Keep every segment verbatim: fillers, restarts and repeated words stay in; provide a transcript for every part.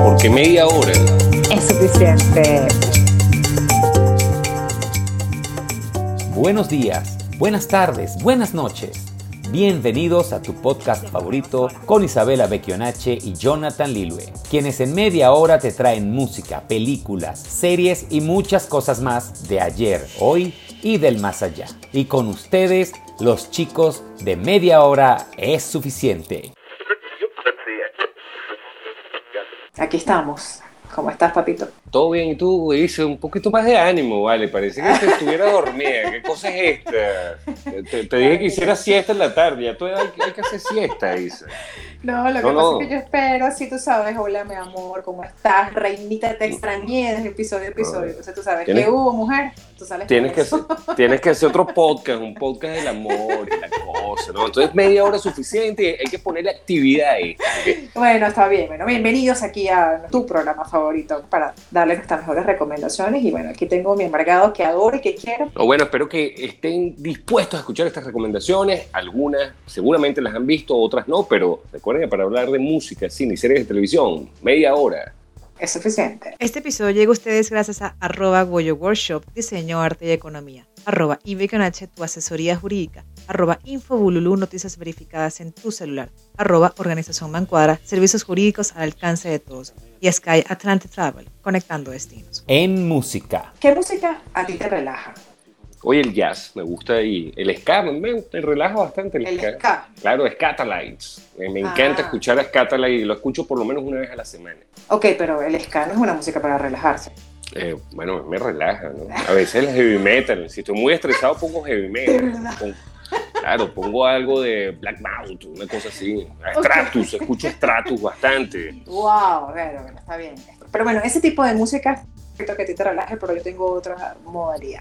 Porque media hora es suficiente. Buenos días, buenas tardes, buenas noches. Bienvenidos a tu podcast favorito con Isabela Becchionache y Jonathan Lilue, quienes en media hora te traen música, películas, series y muchas cosas más de ayer, hoy y del más allá. Y con ustedes, los chicos de Media Hora es Suficiente. Aquí estamos. ¿Cómo estás, papito? todo bien, y tú dices un poquito más de ánimo, vale, parece que te estuviera dormida. ¿Qué cosa es esta? Te, te dije que hicieras siesta en la tarde, ya tú hay, hay que hacer siesta, Isa. No, lo que no, pasa no. es que yo espero, así tú sabes, hola mi amor, ¿cómo estás? Reinita, te extrañé desde episodio a episodio. Entonces tú sabes, ¿qué hubo, mujer? Tú sales tienes con que eso. hacer, tienes que hacer otro podcast, un podcast del amor y la cosa, ¿no? Entonces media hora es suficiente, hay que ponerle actividad ahí. ¿Okay? Bueno, está bien. Bueno, bienvenidos aquí a tu programa favorito para darle nuestras mejores recomendaciones. Y bueno, aquí tengo mi amargado que adoro y que quiero. No, bueno, espero que estén dispuestos a escuchar estas recomendaciones. Algunas seguramente las han visto, otras no, pero recuerden que para hablar de música, cine y series de televisión, media hora es suficiente. Este episodio llega a ustedes gracias a arroba Goyo Workshop, diseño, arte y economía, arroba Ibecanache, tu asesoría jurídica, arroba Infobululú, noticias verificadas en tu celular, arroba Organización Mancuadra, servicios jurídicos al alcance de todos, y Sky Atlantic Travel, conectando destinos. En música. ¿Qué música a ti te relaja? Oye, el jazz me gusta y el ska, me, me relaja bastante el, el ska. ska. Claro, Scatalites. Me, me encanta ah. escuchar a Scatalites y lo escucho por lo menos una vez a la semana. Ok, pero el ska no es una música para relajarse. Eh, bueno, me relaja, ¿no? A veces el heavy metal. Si estoy muy estresado, pongo heavy metal. Pongo, claro, pongo algo de Black Mouth, una cosa así. Stratus, okay. Escucho Stratus bastante. Wow, bueno, bueno, está bien. Pero bueno, ese tipo de música, que a ti te relaje, pero yo tengo otra modalidad.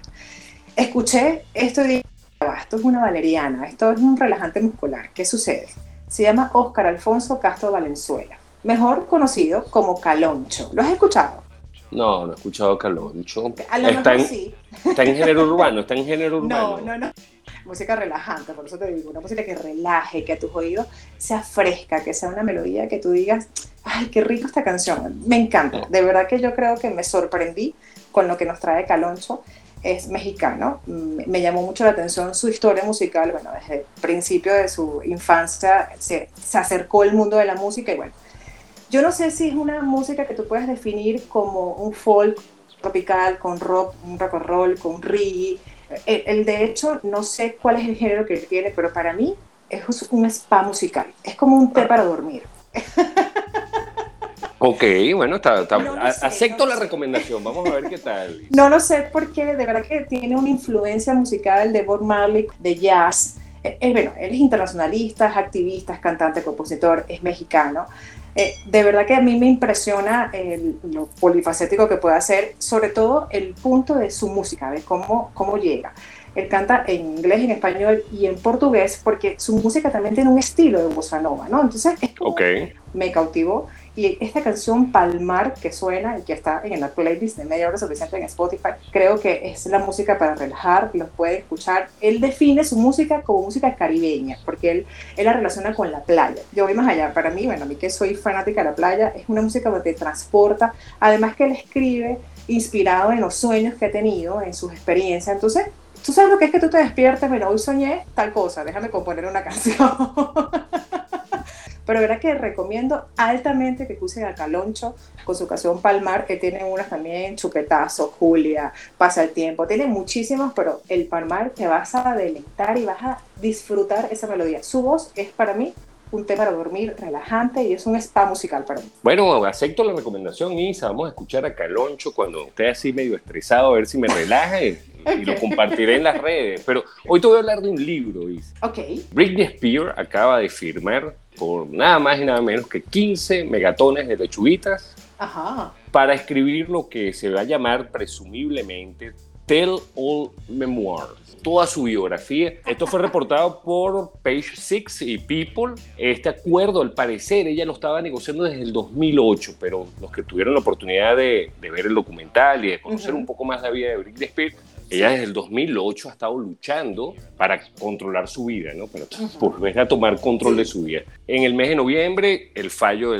Escuché esto y dije, esto es una valeriana, esto es un relajante muscular. ¿Qué sucede? Se llama Óscar Alfonso Castro Valenzuela, mejor conocido como Caloncho. ¿Lo has escuchado? No, no he escuchado Caloncho. A lo está, mejor en, sí. Está en género urbano, está en género urbano. No, no, no. Música relajante, por eso te digo, una música que relaje, que a tus oídos sea fresca, que sea una melodía que tú digas, ay, qué rico esta canción. Me encanta. De verdad que yo creo que me sorprendí con lo que nos trae Caloncho. Es mexicano, me llamó mucho la atención su historia musical, bueno, desde el principio de su infancia se, se acercó al mundo de la música y bueno, yo no sé si es una música que tú puedes definir como un folk tropical, con rock, un rock and roll, con reggae, el, el de hecho no sé cuál es el género que tiene, pero para mí es un spa musical, es como un té para dormir. Ok, bueno, está, está, no lo sé, acepto no la sé. recomendación, vamos a ver qué tal. No lo sé porque de verdad que tiene una influencia musical de Bob Marley, de jazz. Eh, bueno, él es internacionalista, es activista, es cantante, compositor, es mexicano. Eh, de verdad que a mí me impresiona el, lo polifacético que puede hacer, sobre todo el punto de su música, de cómo, cómo llega. Él canta en inglés, en español y en portugués porque su música también tiene un estilo de bossa nova, ¿no? Entonces, es como okay. Me cautivó. Y esta canción Palmar que suena y que está en la playlist de Media Hora Suficiente en Spotify, creo que es la música para relajar, los puede escuchar. Él define su música como música caribeña, porque él, él la relaciona con la playa. Yo voy más allá, para mí, bueno, a mí que soy fanática de la playa, es una música que te transporta, además que él escribe inspirado en los sueños que ha tenido, en sus experiencias. Entonces, tú sabes lo que es que tú te despiertas, bueno, hoy soñé tal cosa, déjame componer una canción. Pero verdad que recomiendo altamente que escuchen a Caloncho con su canción Palmar, que tiene unas también, Chupetazo, Julia, Pasa el Tiempo, tiene muchísimos, pero el Palmar te vas a deleitar y vas a disfrutar esa melodía. Su voz es para mí un tema para dormir relajante y es un spa musical para mí. Bueno, acepto la recomendación, Isa, vamos a escuchar a Caloncho cuando esté así medio estresado, a ver si me relaja y, okay. y lo compartiré en las redes. Pero hoy te voy a hablar de un libro, Isa. Ok. Britney Spears acaba de firmar por nada más y nada menos que quince megatones de lechuguitas Ajá. para escribir lo que se va a llamar presumiblemente Tell All Memoirs, toda su biografía. Esto fue reportado por Page Six y People. Este acuerdo, al parecer, ella lo estaba negociando desde el dos mil ocho, pero los que tuvieron la oportunidad de, de ver el documental y de conocer uh-huh. un poco más la vida de Britney Spears, ella desde el dos mil ocho ha estado luchando para controlar su vida, ¿no? Para uh-huh. volver a tomar control de su vida. En el mes de noviembre, el fallo del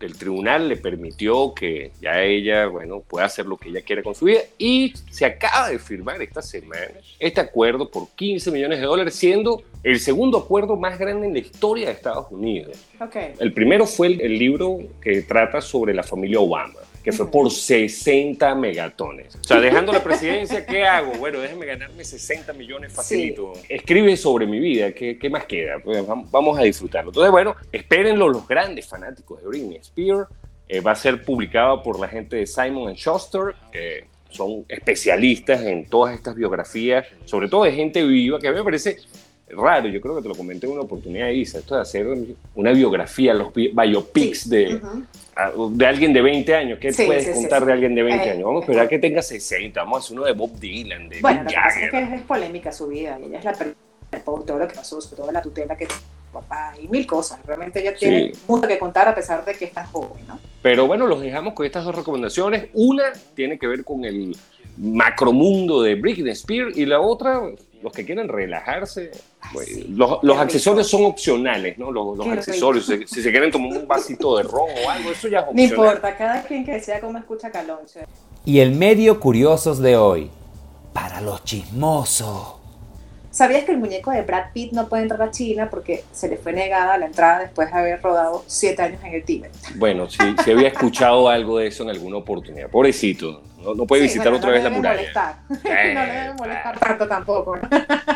el tribunal le permitió que ya ella, bueno, pueda hacer lo que ella quiera con su vida, y se acaba de firmar esta semana este acuerdo por quince millones de dólares, siendo el segundo acuerdo más grande en la historia de Estados Unidos. Okay. El primero fue el, el libro que trata sobre la familia Obama, que fue por sesenta megatones. O sea, dejando la presidencia, ¿qué hago? Bueno, déjame ganarme sesenta millones facilito. Sí. Escribe sobre mi vida, ¿qué, qué más queda? Pues vamos a disfrutarlo. Entonces, bueno, espérenlo los grandes fanáticos de Britney Spears. Eh, va a ser publicado por la gente de Simon and Schuster, que son especialistas en todas estas biografías, sobre todo de gente viva, que a mí me parece raro. Yo creo que te lo comenté en una oportunidad, Isa, esto de hacer una biografía, los biopics sí. de... Uh-huh. de alguien de veinte años. ¿Qué sí, puedes sí, contar sí, de alguien de veinte eh, años? Vamos a esperar eh, que tenga sesenta. Vamos a hacer uno de Bob Dylan, de bueno, Mick Jagger. Es que es polémica su vida. Ella es la por todo lo que pasó, sobre todo la tutela que tuvo papá y mil cosas. Realmente ella tiene sí. mucho que contar a pesar de que es tan joven, ¿no? Pero bueno, los dejamos con estas dos recomendaciones. Una tiene que ver con el macromundo de Britney Spears y la otra, los que quieren relajarse, pues, sí, los, los accesorios rico. Son opcionales, ¿no? Los, los accesorios, si, si se quieren tomar un vasito de ron o algo, eso ya es opcional. No importa, cada quien que sea como escucha Caloncho. Y el medio curiosos de hoy, para los chismosos. ¿Sabías que el muñeco de Brad Pitt no puede entrar a China porque se le fue negada la entrada después de haber rodado siete años en el Tíbet? Bueno, sí, sí había escuchado algo de eso en alguna oportunidad. Pobrecito, no, no puede sí, visitar bueno, otra no vez la muralla. Molestar. Eh, no le debe molestar tanto tampoco, ¿no?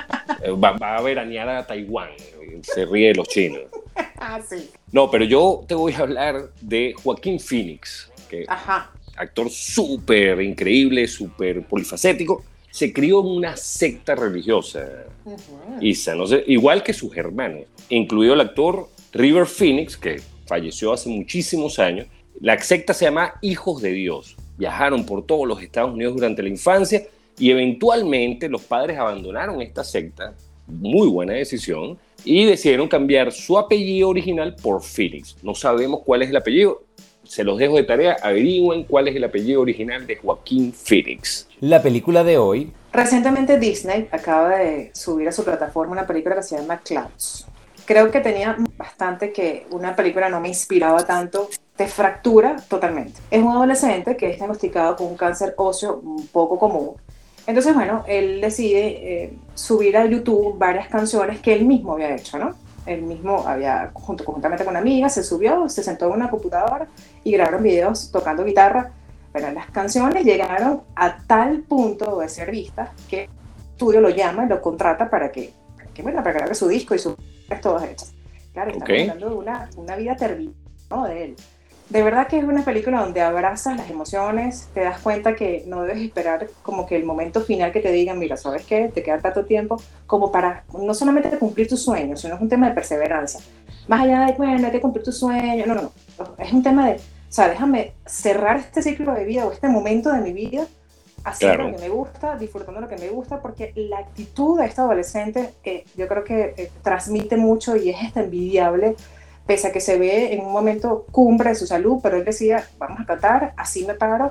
Va, va a veranear a Taiwán, se ríe de los chinos. Ah, sí. No, pero yo te voy a hablar de Joaquín Phoenix, que Ajá. actor súper increíble, súper polifacético. Se crió en una secta religiosa, uh-huh. Isa, no sé, igual que sus hermanos, incluido el actor River Phoenix, que falleció hace muchísimos años. La secta se llama Hijos de Dios. Viajaron por todos los Estados Unidos durante la infancia y eventualmente los padres abandonaron esta secta, muy buena decisión, y decidieron cambiar su apellido original por Phoenix. No sabemos cuál es el apellido. Se los dejo de tarea, averigüen cuál es el apellido original de Joaquín Phoenix. La película de hoy. Recientemente Disney acaba de subir a su plataforma una película que se llama Clouds. Creo que tenía bastante que una película no me inspiraba tanto, te fractura totalmente. Es un adolescente que es diagnosticado con un cáncer óseo un poco común. Entonces, bueno, él decide eh, subir a YouTube varias canciones que él mismo había hecho, ¿no? Él mismo había, junto, conjuntamente con una amiga, se subió, se sentó en una computadora y grabaron videos tocando guitarra. Pero las canciones llegaron a tal punto de ser vistas que el estudio lo llama y lo contrata para que, para que, bueno, para que grabe su disco y sus todas hechas. Claro, estamos okay. hablando de una, una vida terrible, ¿no? De él. De verdad que es una película donde abrazas las emociones, te das cuenta que no debes esperar como que el momento final que te digan, mira, ¿sabes qué? Te queda tanto tiempo como para no solamente cumplir tus sueños, sino es un tema de perseverancia. Más allá de, bueno, hay que cumplir tus sueños, no, no, no. Es un tema de, o sea, déjame cerrar este ciclo de vida o este momento de mi vida haciendo claro. lo que me gusta, disfrutando lo que me gusta, porque la actitud de esta adolescente eh, yo creo que eh, transmite mucho y es esta envidiable, pese a que se ve en un momento cumbre de su salud, pero él decía, vamos a tratar, así me paro.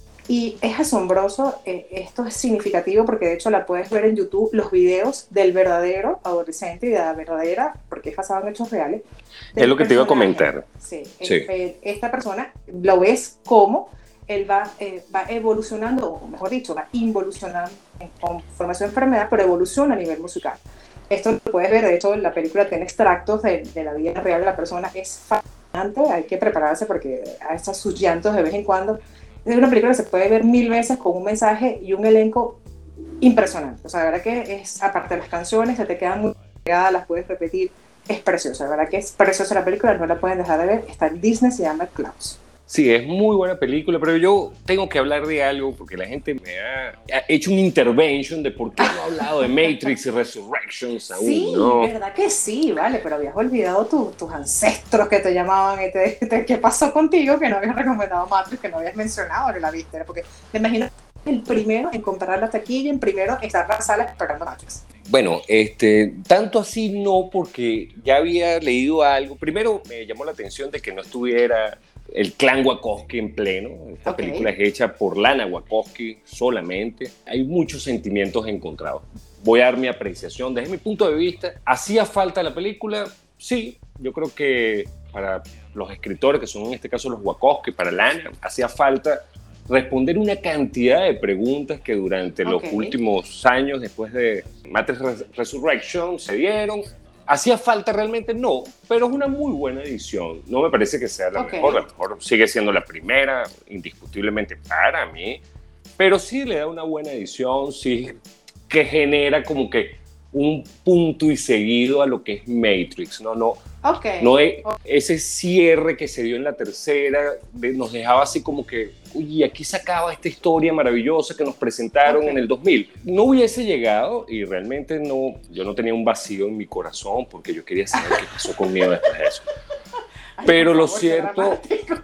Y es asombroso, eh, esto es significativo porque de hecho la puedes ver en YouTube, los videos del verdadero adolescente y de la verdadera, porque es basado en hechos reales. Es lo que te iba a comentar. Sí, sí. Eh, esta persona lo ves como él va, eh, va evolucionando, o mejor dicho, va involucionando con formación de enfermedad, pero evoluciona a nivel musical. Esto lo puedes ver, de hecho la película tiene extractos de, de la vida real de la persona, es fascinante, hay que prepararse porque a estos sus llantos de vez en cuando. Es una película que se puede ver mil veces con un mensaje y un elenco impresionante. O sea, la verdad que es, aparte de las canciones, se te quedan muy pegadas, las puedes repetir, es preciosa, la verdad que es preciosa la película, no la pueden dejar de ver, está en Disney, se llama Clouds. Sí, es muy buena película, pero yo tengo que hablar de algo porque la gente me ha, ha hecho una intervention de por qué no he hablado de Matrix y Resurrections aún, sí, ¿no? Sí, verdad que sí, vale, pero habías olvidado tu, tus ancestros que te llamaban y te, te, ¿qué pasó contigo que no habías recomendado Matrix, que no habías mencionado que la viste? Porque me imagino el primero en comprar la taquilla, en primero estar en la sala esperando Matrix. Bueno, este, tanto así no, porque ya había leído algo. Primero me llamó la atención de que no estuviera el clan Wachowski en pleno. Esta okay. película es hecha por Lana Wachowski solamente. Hay muchos sentimientos encontrados. Voy a dar mi apreciación desde mi punto de vista. ¿Hacía falta la película? Sí, yo creo que para los escritores, que son en este caso los Wachowski, para Lana, hacía falta responder una cantidad de preguntas que durante okay. los últimos años, después de Matrix Resurrection, se dieron. ¿Hacía falta realmente? No, pero es una muy buena edición. No me parece que sea la okay. mejor, la mejor sigue siendo la primera, indiscutiblemente para mí, pero sí le da una buena edición, sí que genera como que un punto y seguido a lo que es Matrix, ¿no? No, okay. no es, ese cierre que se dio en la tercera de, nos dejaba así como que, uy, aquí se acaba esta historia maravillosa que nos presentaron okay. en el dos mil. No hubiese llegado y realmente no, yo no tenía un vacío en mi corazón porque yo quería saber qué pasó conmigo después de eso. Ay, pero lo cierto...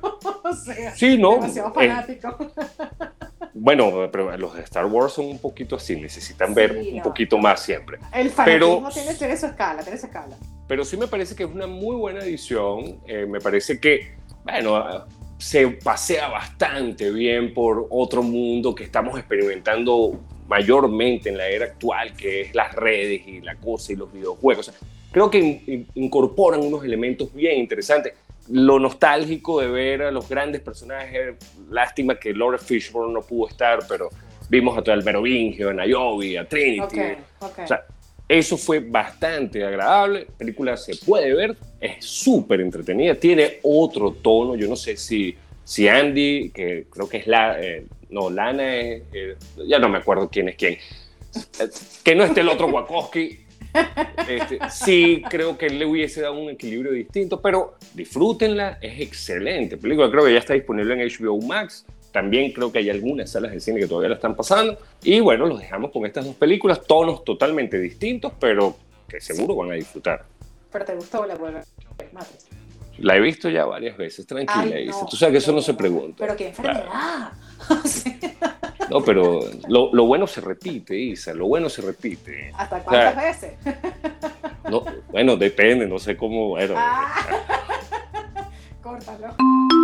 o sea, sí, ¿no? Demasiado fanático. Eh, bueno, pero los de Star Wars son un poquito así, necesitan sí, ver no. un poquito más siempre. El fanatismo pero, tiene, tiene su escala, tiene su escala. Pero sí me parece que es una muy buena edición, eh, me parece que, bueno, se pasea bastante bien por otro mundo que estamos experimentando mayormente en la era actual, que es las redes y la cosa y los videojuegos. O sea, creo que in, in, incorporan unos elementos bien interesantes. Lo nostálgico de ver a los grandes personajes, lástima que Laura Fishburne no pudo estar, pero vimos a todo el Merovingio, a Niobe, a Trinity. Okay, okay. O sea, eso fue bastante agradable. La película se puede ver, es súper entretenida, tiene otro tono. Yo no sé si, si Andy, que creo que es la, eh, no, Lana, es, eh, ya no me acuerdo quién es quién, eh, que no esté el otro Wachowski. Este, sí, creo que le hubiese dado un equilibrio distinto, pero disfrútenla, es excelente película, creo que ya está disponible en H B O Max, también creo que hay algunas salas de cine que todavía la están pasando, y bueno, los dejamos con estas dos películas, tonos totalmente distintos, pero que seguro van a disfrutar. ¿Pero te gustó la buena Matrix? La he visto ya varias veces, tranquila, Ay, no, Isa. Tú sabes que eso no, no se pregunta. Pero qué enfermedad. Claro. No, pero lo, lo bueno se repite, Isa, lo bueno se repite. ¿Hasta cuántas o sea, veces? No, bueno, depende, no sé cómo... Bueno, ah. Córtalo.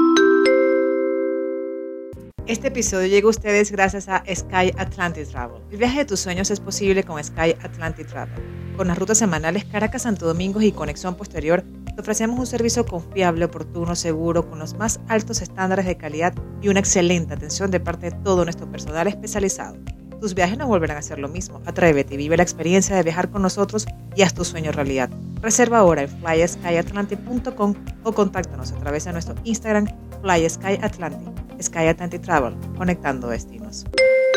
Este episodio llega a ustedes gracias a Sky Atlantic Travel. El viaje de tus sueños es posible con Sky Atlantic Travel. Con las rutas semanales Caracas-Santo Domingo y conexión posterior, te ofrecemos un servicio confiable, oportuno, seguro, con los más altos estándares de calidad y una excelente atención de parte de todo nuestro personal especializado. Tus viajes no volverán a ser lo mismo. Atrévete y vive la experiencia de viajar con nosotros y haz tu sueño realidad. Reserva ahora en fly sky atlantic punto com o contáctanos a través de nuestro Instagram FlySkyAtlantic. Sky Atlantic Travel, conectando destinos.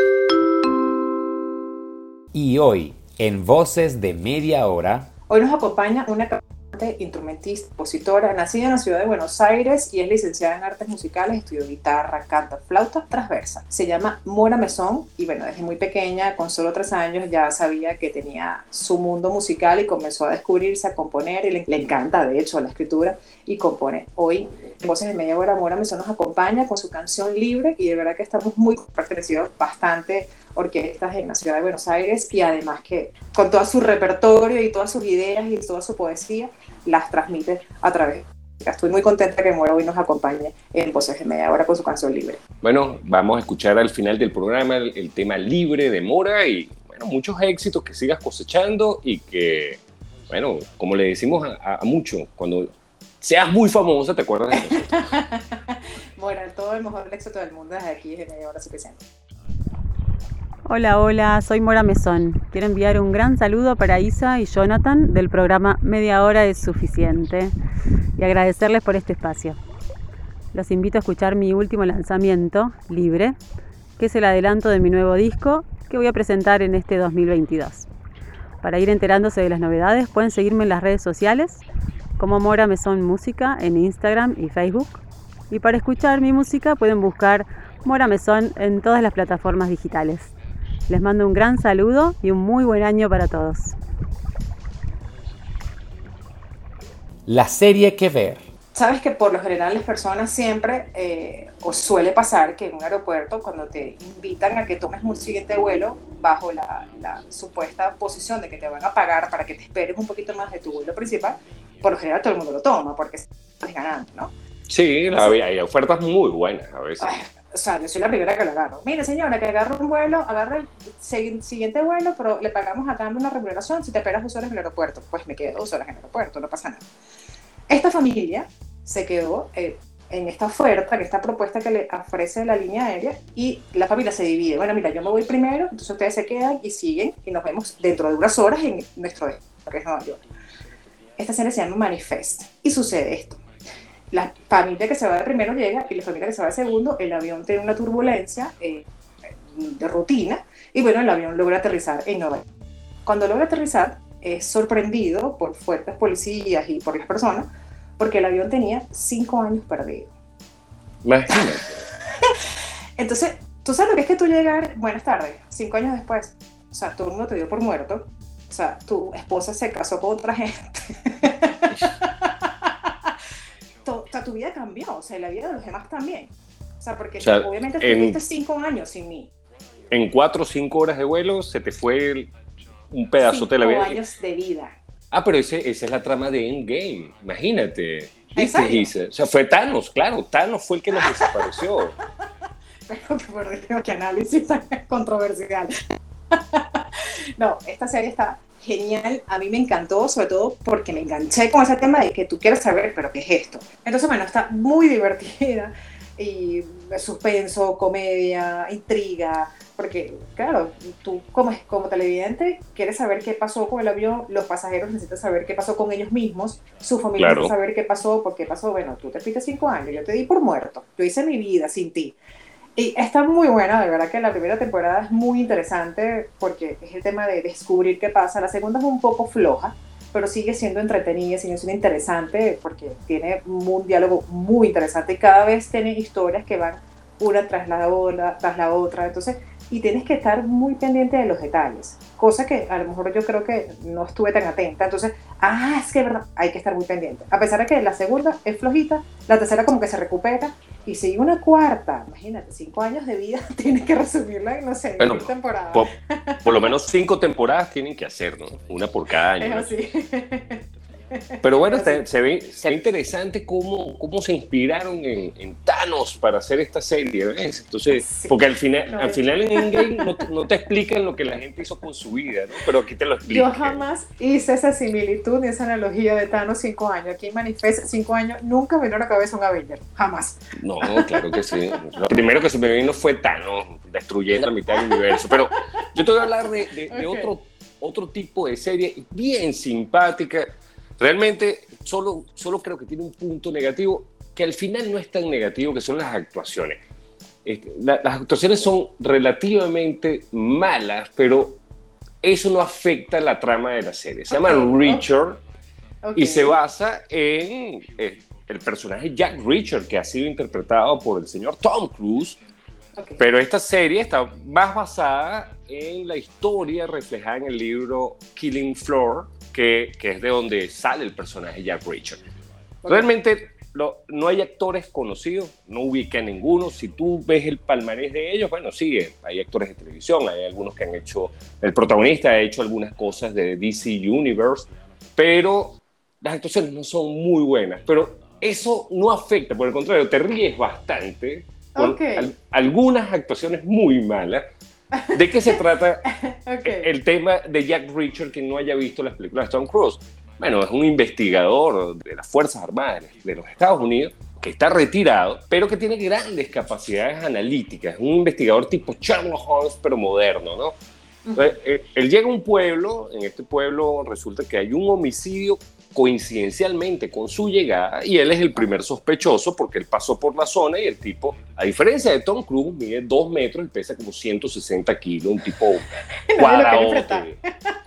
Y hoy, en Voces de Media Hora... Hoy nos acompaña una cantante, instrumentista, compositora, nacida en la ciudad de Buenos Aires y es licenciada en artes musicales, estudió guitarra, canta, flauta, transversa. Se llama Mora Mesón y bueno, desde muy pequeña, con solo tres años, ya sabía que tenía su mundo musical y comenzó a descubrirse, a componer y le, le encanta de hecho la escritura y compone. Hoy, en Voces de Media Hora, Mora Mesón nos acompaña con su canción Libre y de verdad que estamos muy pertenecidos bastante orquestas en la ciudad de Buenos Aires y además que con todo su repertorio y todas sus ideas y toda su poesía las transmite a través. Estoy muy contenta que Mora hoy nos acompañe en Voces de Media Hora con su canción Libre. Bueno, vamos a escuchar al final del programa el, el tema Libre de Mora y bueno, muchos éxitos que sigas cosechando y que, bueno, como le decimos a, a muchos, cuando seas muy famosa te acuerdas de nosotros. Bueno, todo el mejor éxito del mundo desde aquí es Media Hora suficiente. Hola, hola, soy Mora Mesón. Quiero enviar un gran saludo para Isa y Jonathan del programa Media Hora es Suficiente y agradecerles por este espacio. Los invito a escuchar mi último lanzamiento, Libre, que es el adelanto de mi nuevo disco que voy a presentar en este dos mil veintidós. Para ir enterándose de las novedades pueden seguirme en las redes sociales como Mora Mesón Música en Instagram y Facebook. Y para escuchar mi música pueden buscar Mora Mesón en todas las plataformas digitales. Les mando un gran saludo y un muy buen año para todos. La serie que ver. Sabes que por lo general las personas siempre, eh, o suele pasar que en un aeropuerto cuando te invitan a que tomes un siguiente vuelo bajo la, la supuesta posición de que te van a pagar para que te esperes un poquito más de tu vuelo principal, por lo general todo el mundo lo toma porque estás ganando, ¿no? Sí, la, hay ofertas muy buenas a veces. Ay, o sea, yo soy la primera que lo agarro. Mire, señora, que agarre un vuelo, agarre el siguiente vuelo, pero le pagamos a cambio una remuneración si te esperas dos horas en el aeropuerto. Pues me quedo dos horas en el aeropuerto, no pasa nada. Esta familia se quedó eh, en esta oferta, en esta propuesta que le ofrece la línea aérea, y la familia se divide. Bueno, mira, yo me voy primero, entonces ustedes se quedan y siguen, y nos vemos dentro de unas horas en nuestro destino, que es Nueva York. Esta serie se llama Manifest, y sucede esto. La familia que se va de primero llega, y la familia que se va de segundo, el avión tiene una turbulencia eh, de rutina, y bueno, el avión logra aterrizar en Nueva York. Cuando logra aterrizar, es sorprendido por fuertes policías y por las personas, porque el avión tenía cinco años perdido. Imagínate. Entonces, tú sabes lo que es que tú llegar, buenas tardes, cinco años después, o sea, todo el mundo te dio por muerto, o sea, tu esposa se casó con otra gente. O sea, tu vida cambió, o sea, la vida de los demás también. O sea, porque o sea, obviamente estuviste cinco años sin mí. En cuatro o cinco horas de vuelo se te fue el, un pedazo de la vida. Cinco años de vida. Ah, pero ese, esa es la trama de Endgame, imagínate. ¿Viste? O sea, fue Thanos, claro, Thanos fue el que nos desapareció. Pero que por Dios, qué análisis tan controversial. No, esta serie está genial, a mí me encantó, sobre todo porque me enganché con ese tema de que tú quieres saber, pero ¿qué es esto? Entonces, bueno, está muy divertida, y suspenso, comedia, intriga, porque, claro, tú como, como televidente quieres saber qué pasó con el avión, los pasajeros necesitan saber qué pasó con ellos mismos, su familia claro. necesita saber qué pasó, por qué pasó, bueno, tú te fuiste cinco años, yo te di por muerto, yo hice mi vida sin ti. Y está muy buena, de verdad que la primera temporada es muy interesante porque es el tema de descubrir qué pasa. La segunda es un poco floja, pero sigue siendo entretenida, sigue siendo interesante porque tiene un diálogo muy interesante y cada vez tiene historias que van una tras la otra, tras la otra. Entonces, y tienes que estar muy pendiente de los detalles, cosa que a lo mejor yo creo que no estuve tan atenta. Entonces, ah, es que es verdad, hay que estar muy pendiente. A pesar de que la segunda es flojita, la tercera como que se recupera, y sigue una cuarta, imagínate, cinco años de vida, tienes que resumirla en, no sé, en bueno, diez temporadas. Por, por lo menos cinco temporadas tienen que hacer, ¿no? Una por cada año. Es ¿no? así. Pero bueno, se, se, ve, se ve interesante cómo, cómo se inspiraron en, en Thanos para hacer esta serie, ¿ves? Entonces, sí. Porque al final, no, al final en Endgame no, no te explican lo que la gente hizo con su vida, ¿no? Pero aquí te lo explican. Yo jamás hice esa similitud ni esa analogía de Thanos cinco años. Aquí en Manifest cinco años nunca me vino a la cabeza un Avenger, jamás. No, claro que sí. Lo primero que se me vino fue Thanos destruyendo la mitad del universo. Pero yo te voy a hablar de, de, okay. de otro, otro tipo de serie bien simpática. Realmente solo, solo creo que tiene un punto negativo que al final no es tan negativo, que son las actuaciones. Este, la, las actuaciones son relativamente malas, pero eso no afecta la trama de la serie. Se okay. llama Reacher okay. y se basa en eh, el personaje Jack Reacher, que ha sido interpretado por el señor Tom Cruise. Okay. Pero esta serie está más basada en la historia reflejada en el libro Killing Floor, Que, que es de donde sale el personaje Jack Reacher. Okay. Realmente lo, no hay actores conocidos, no ubica ninguno. Si tú ves el palmarés de ellos, bueno, sí, hay actores de televisión, hay algunos que han hecho, el protagonista ha hecho algunas cosas de D C Universe, pero las actuaciones no son muy buenas. Pero eso no afecta, por el contrario, te ríes bastante con okay. al, algunas actuaciones muy malas. ¿De qué se trata okay. el tema de Jack Reacher, que no haya visto las películas de Tom Cruise? Bueno, es un investigador de las Fuerzas Armadas de los Estados Unidos que está retirado, pero que tiene grandes capacidades analíticas. Es un investigador tipo Sherlock Holmes, pero moderno, ¿no? Entonces, uh-huh. él llega a un pueblo, en este pueblo resulta que hay un homicidio coincidencialmente con su llegada, y él es el primer sospechoso porque él pasó por la zona y el tipo, a diferencia de Tom Cruise, mide dos metros y pesa como ciento sesenta kilos, un tipo cuadradote.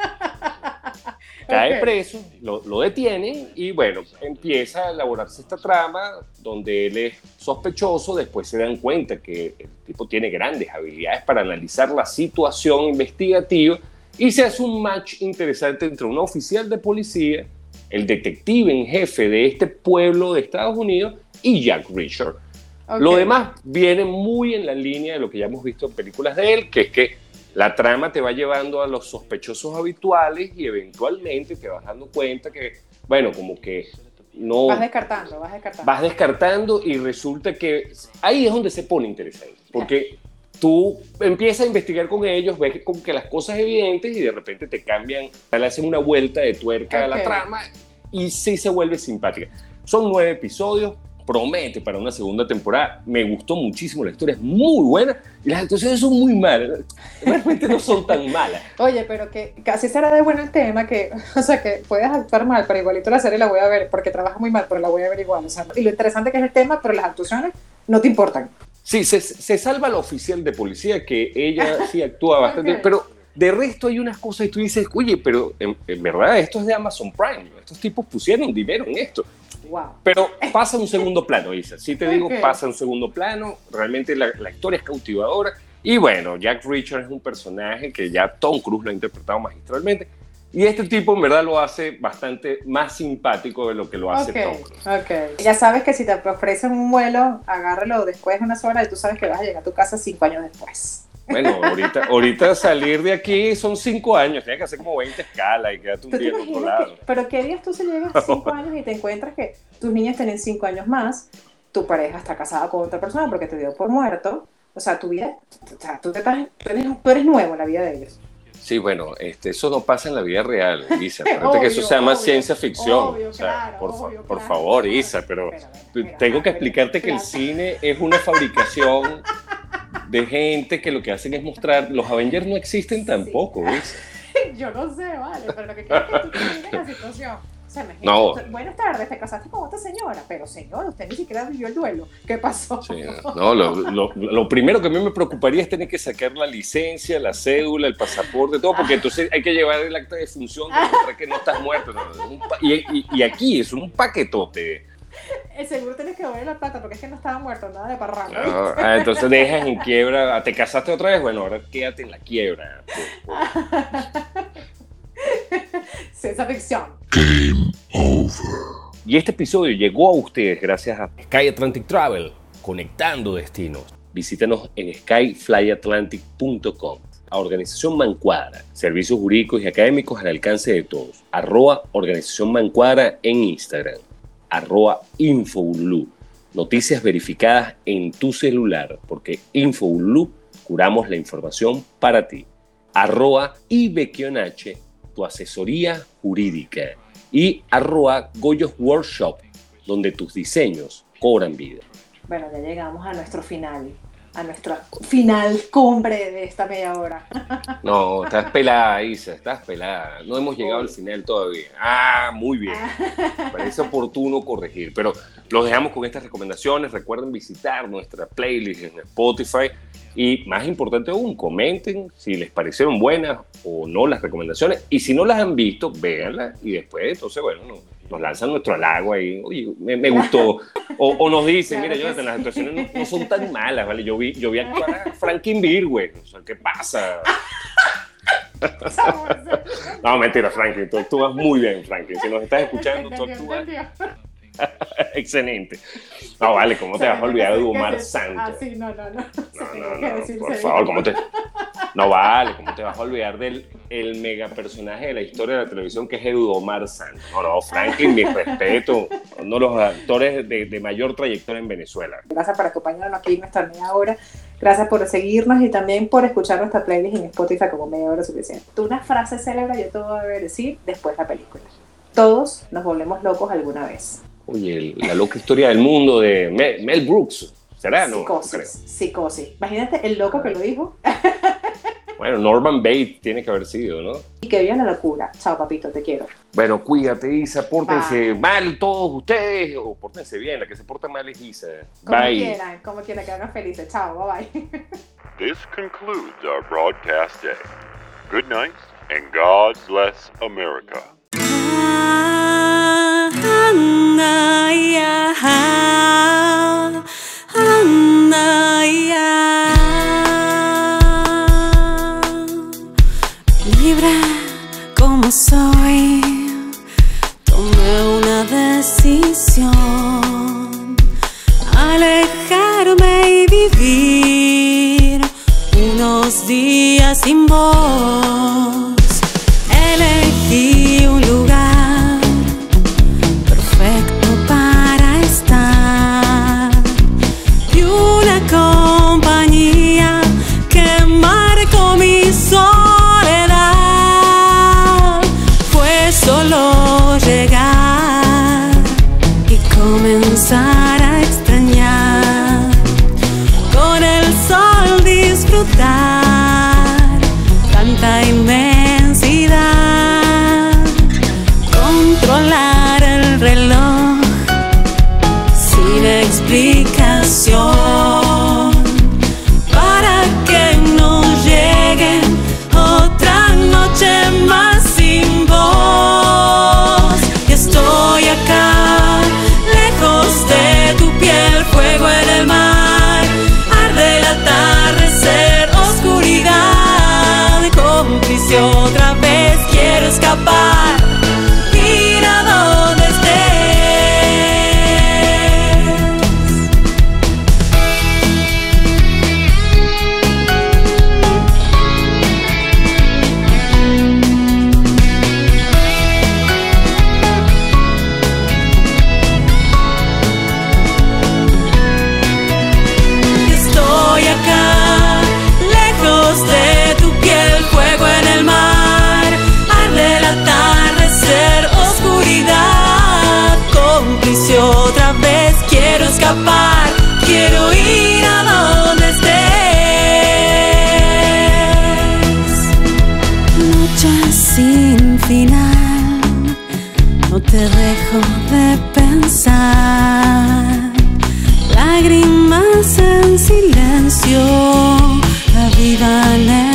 Cae okay. preso, lo, lo detienen y bueno, empieza a elaborarse esta trama donde él es sospechoso. Después se dan cuenta que el tipo tiene grandes habilidades para analizar la situación investigativa y se hace un match interesante entre un oficial de policía, el detective en jefe de este pueblo de Estados Unidos, y Jack Reacher. Okay. Lo demás viene muy en la línea de lo que ya hemos visto en películas de él, que es que la trama te va llevando a los sospechosos habituales y eventualmente te vas dando cuenta que, bueno, como que no... Vas descartando, vas descartando. Vas descartando y resulta que ahí es donde se pone interesante, porque tú empiezas a investigar con ellos, ves que, como que las cosas evidentes y de repente te cambian, le hacen una vuelta de tuerca okay. a la trama y sí se vuelve simpática. Son nueve episodios, promete para una segunda temporada. Me gustó muchísimo, la historia es muy buena y las actuaciones son muy malas. Realmente no son tan malas. Oye, pero que casi será de bueno el tema, que, o sea, que puedes actuar mal, pero igualito la serie la voy a ver, porque trabajas muy mal, pero la voy a ver igual. O sea, y lo interesante que es el tema, pero las actuaciones no te importan. Sí, se, se salva la oficial de policía, que ella sí actúa bastante, okay. Pero de resto hay unas cosas y tú dices, oye, pero en, en verdad esto es de Amazon Prime, estos tipos pusieron dinero en esto. Wow. Pero pasa un segundo plano, Isa. Sí te digo, okay. Pasa un segundo plano. Realmente la, la historia es cautivadora. Y bueno, Jack Reacher es un personaje que ya Tom Cruise lo ha interpretado magistralmente. Y este tipo en verdad lo hace bastante más simpático de lo que lo hace okay. Tom Cruise. Okay. Ya sabes que si te ofrecen un vuelo, agárralo después de unas horas y tú sabes que vas a llegar a tu casa cinco años después. Bueno, ahorita, ahorita salir de aquí son cinco años, tienes que hacer como veinte escalas y quedarte un día en otro lado. Que, pero ¿qué días tú se llegas a cinco años y te encuentras que tus niñas tienen cinco años más, tu pareja está casada con otra persona porque te dio por muerto, o sea, tu vida, o sea, tú, te estás, tú, eres, tú eres nuevo en la vida de ellos? Sí, bueno, este, eso no pasa en la vida real, Isa. Parece que eso se llama obvio, ciencia ficción. Obvio, o sea, claro, por, obvio, por claro, favor, claro. Isa, pero, pero, pero pero, tengo pero, que explicarte pero, que claro. el cine es una fabricación de gente que lo que hacen es mostrar. Los Avengers no existen tampoco, sí. Isa. Yo no sé, vale, pero lo que quiero es que tú te imagines la situación. O sea, imagínate, No. buenas tardes, te casaste con otra señora, pero señor, usted ni siquiera vivió el duelo. ¿Qué pasó? Sí, no, lo, lo, lo primero que a mí me preocuparía es tener que sacar la licencia, la cédula, el pasaporte, todo, porque entonces hay que llevar el acta de función para demostrar que no estás muerto. No, un pa- y, y, y aquí es un paquetote. El seguro tienes que devolver la plata porque es que no estaba muerto, nada de parranda. No, ah, entonces dejas en quiebra, te casaste otra vez, bueno, ahora quédate en la quiebra. Ciencia ficción. Game over. Y este episodio llegó a ustedes gracias a Sky Atlantic Travel, conectando destinos. Visítanos en sky fly atlantic punto com. A Organización Mancuadra, servicios jurídicos y académicos al alcance de todos. Arroba Organización Mancuadra en Instagram. Arroba Infobulú. Noticias verificadas en tu celular, porque Infobulú curamos la información para ti. Arroba Ibequionache, tu asesoría jurídica. Y arroba Goyos Workshop, donde tus diseños cobran vida. Bueno, ya llegamos a nuestro final, a nuestra final cumbre de esta media hora. No, estás pelada, Isa, estás pelada. No hemos llegado al final todavía. Ah, muy bien. Parece oportuno corregir, pero los dejamos con estas recomendaciones. Recuerden visitar nuestra playlist en Spotify. Y más importante aún, comenten si les parecieron buenas o no las recomendaciones. Y si no las han visto, véanlas. Y después, entonces, bueno, nos, nos lanzan nuestro halago ahí. Oye, me, me gustó. O, o nos dicen, claro, mira, Jonathan, las actuaciones no, no son tan malas, ¿vale? Yo vi, yo vi actuar a Frankenbeard, güey. O sea, ¿qué pasa? No, mentira, Franklin. Tú actúas muy bien, Franklin. Si nos estás escuchando, tú actúas excelente. No, vale, ¿cómo te vas a olvidar de Omar Santos? Ah, sí, no, no, no. No, no, no, por favor, ¿cómo te...? No vale, ¿cómo te vas a olvidar del el mega personaje de la historia de la televisión que es Eduomar Santos? No, no, Franklin, mi respeto, uno de los actores de, de mayor trayectoria en Venezuela. Gracias por acompañarnos aquí en nuestra media hora. Gracias por seguirnos y también por escuchar nuestra playlist en Spotify como Media Hora Suficiente. Una frase célebre yo te voy a decir después de la película. Todos nos volvemos locos alguna vez. Oye, el, la loca historia del mundo de Mel, Mel Brooks. ¿Será? No, psicosis, creo. Psicosis. Imagínate el loco que lo dijo. Bueno, Norman Bates tiene que haber sido, ¿no? Y que viva la locura. Chao, papito, te quiero. Bueno, cuídate, Isa. Pórtense Bye. mal todos ustedes o pórtense bien. La que se porta mal es Isa. Como Bye. quieran, como quieran, que hagan felices. Chao, bye bye. This concludes our broadcast day. Good night, and God bless America. Libre como soy, tomé una decisión: alejarme y vivir unos días sin vos. Elegí un lugar perfecto para estar y una compañía que marcó mi soledad. Fue solo llegar y con oración para que no llegue otra noche más sin vos. Y estoy acá, lejos de tu piel, fuego en el mar, arde el atardecer, oscuridad, cómplice otra vez, quiero escapar, ir a donde estoy acá, lejos de tu piel, fuego en el mar, arde el atardecer, oscuridad, cómplice otra vez, quiero escapar, quiero ir a donde estés. Noche sin final, no te dejo de pensar, lágrimas en silencio, la vida en el